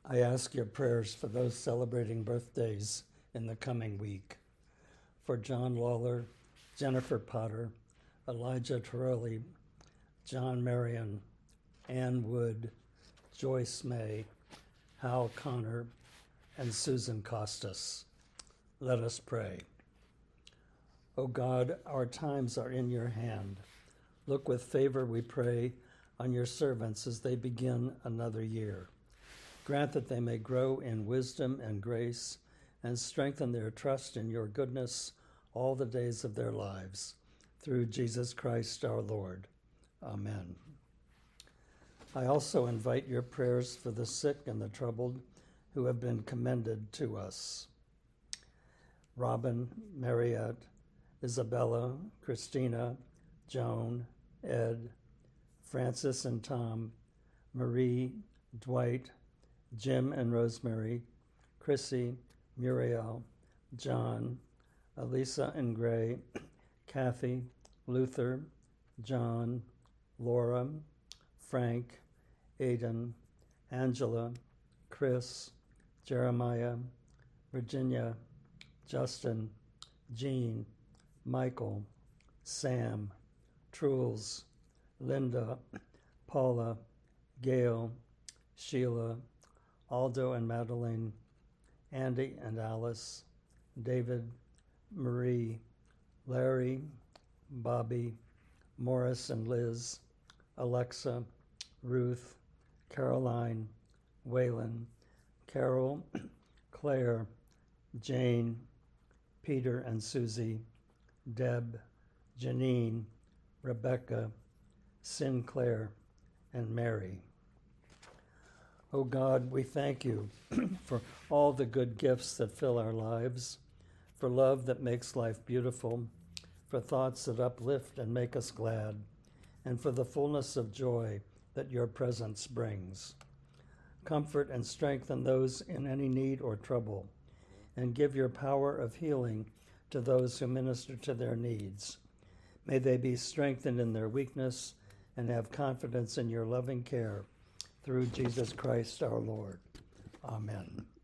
I ask your prayers for those celebrating birthdays in the coming week. For John Lawler, Jennifer Potter, Elijah Torelli, John Marion, Ann Wood, Joyce May, Hal Connor, and Susan Costas. Let us pray. O God, our times are in your hand. Look with favor, we pray, on your servants as they begin another year. Grant that they may grow in wisdom and grace and strengthen their trust in your goodness all the days of their lives. Through Jesus Christ our Lord. Amen. I also invite your prayers for the sick and the troubled who have been commended to us. Robin, Mariette, Isabella, Christina, Joan, Ed, Francis and Tom, Marie, Dwight, Jim and Rosemary, Chrissy, Muriel, John, Elisa and Gray, Kathy, Luther, John, Laura, Frank, Aidan, Angela, Chris, Jeremiah, Virginia, Justin, Jean, Michael, Sam, Truls, Linda, Paula, Gail, Sheila, Aldo and Madeline, Andy and Alice, David, Marie, Larry, Bobby, Morris and Liz, Alexa, Ruth, Caroline, Waylon, Carol, Claire, Jane, Peter and Susie, Deb, Janine, Rebecca, Sinclair, and Mary. O God, we thank you for all the good gifts that fill our lives, for love that makes life beautiful, for thoughts that uplift and make us glad, and for the fullness of joy that your presence brings. Comfort and strengthen those in any need or trouble, and give your power of healing to those who minister to their needs. May they be strengthened in their weakness and have confidence in your loving care. Through Jesus Christ our Lord. Amen.